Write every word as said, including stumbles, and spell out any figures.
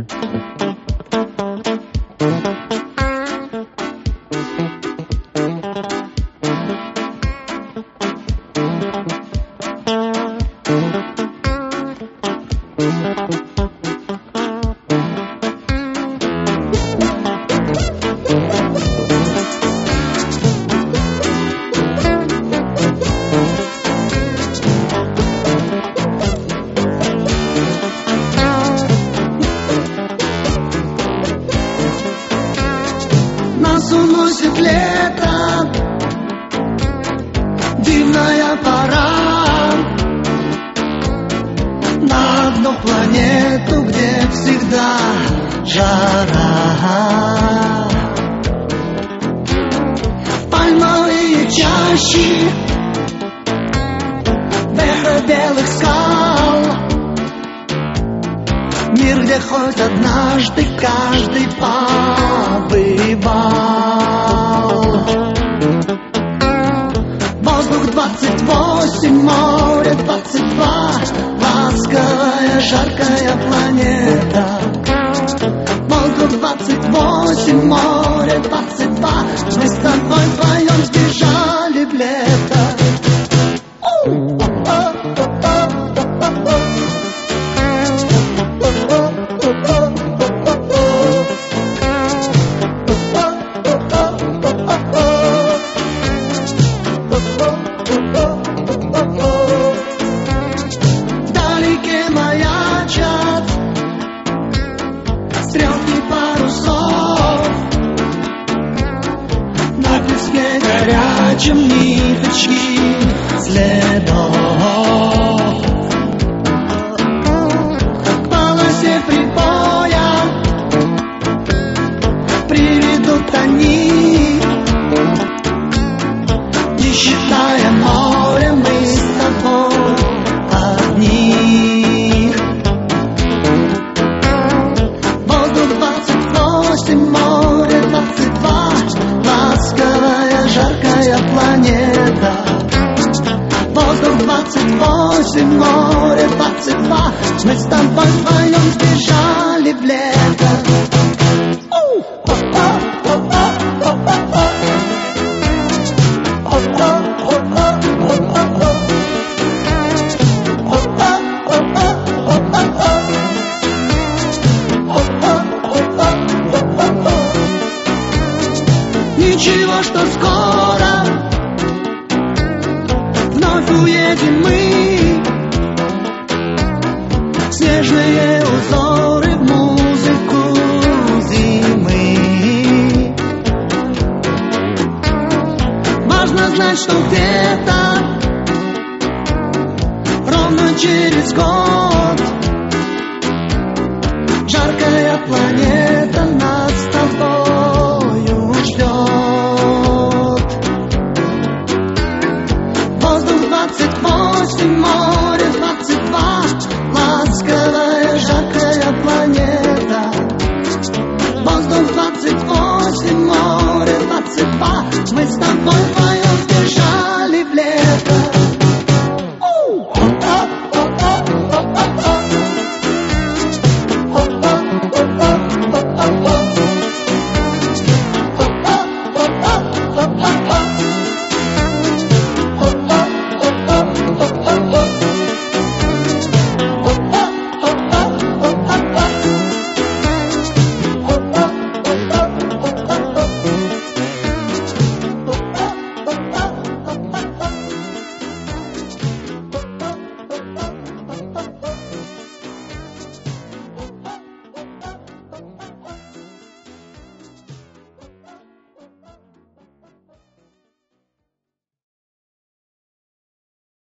Нас уносит лето, дивная пора, на одну планету, где всегда жара. Пальмовые чащи, эхо белых скал, мир, где хоть однажды каждый побывал. Воздух двадцать восемь, море двадцать два, ласковая, жаркая планета. Воздух двадцать восемь, море двадцать два, мы с тобой вдвоем сбежали в лето. Вдалеке маячат стрелки парусов, на песке горячем ниточки следов. В полосе прибоя приведут они, не считая моря, мы с тобой одни. Воздух двадцать восемь, море двадцать два, ласковая, жаркая планета. Воздух двадцать восемь, море двадцать два, мы с тобой вдвоем сбежали в лето. Ничего, что скоро вновь уедем мы, снежные узоры в музыку зимы. Важно знать, что где-то ровно через год жаркая планета на